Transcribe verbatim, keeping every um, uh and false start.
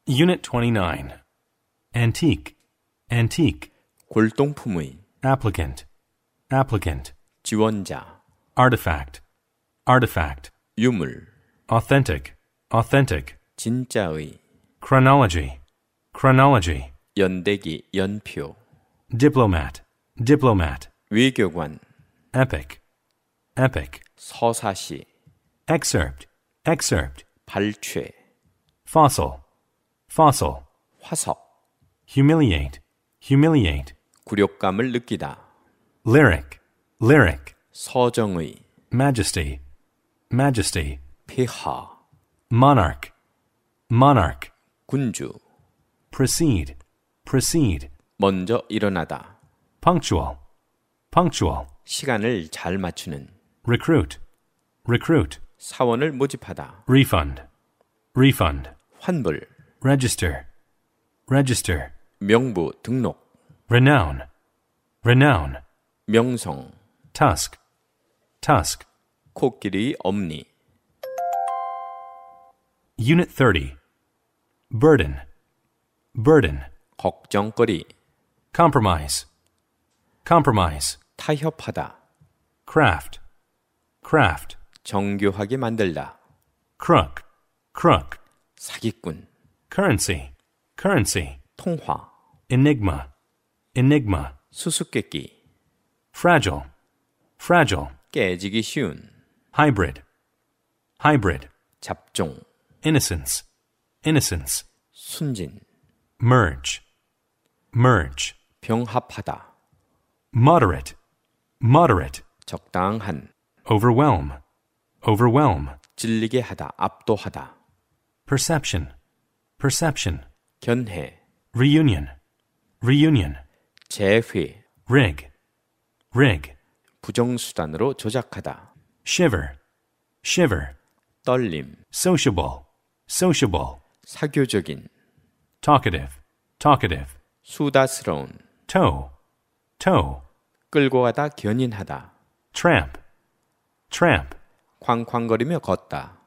Unit twenty-nine. Antique, antique. 골동품의, Applicant, applicant. 지원자, Artifact, artifact. 유물, Authentic, authentic. 진짜의, Chronology, chronology. 연대기, 연표, Diplomat, diplomat. 외교관, Epic, epic. 서사시, Excerpt, excerpt. 발췌, Fossil, fossil. 화석, Humiliate, humiliate. 굴욕감을 느끼다, Lyric, lyric. 서정의, Majesty, majesty. 폐하, Monarch, monarch. 군주, Proceed, proceed. 먼저 일어나다, Punctual, punctual. 시간을 잘 맞추는, Recruit, recruit. 사원을 모집하다, Refund, refund. 환불, Register, register. 명부, 등록, Renown, renown. 명성, Tusk, tusk. 코끼리, 엄니, Unit thirty. Burden, burden. 걱정거리, Compromise, compromise. 타협하다, Craft, craft. 정교하게 만들다, Crook, crook. 사기꾼, Currency, currency. 통화, Enigma, enigma. 수수께끼, Fragile, fragile. 깨지기 쉬운, Hybrid, hybrid. 잡종, Innocence, innocence. 순진, Merge, merge. 병합하다, Moderate, moderate. 적당한, Overwhelm, overwhelm. 질리게 하다, 압도하다, Perception, perception. 견해, Reunion, reunion. 재회, Rig, rig. 부정수단으로 조작하다, Shiver, shiver. 떨림, Sociable, sociable. 사교적인, Talkative, talkative. 수다스러운, Tow, tow. 끌고 가다, 견인하다, Tramp, tramp. 쾅쾅거리며 걷다,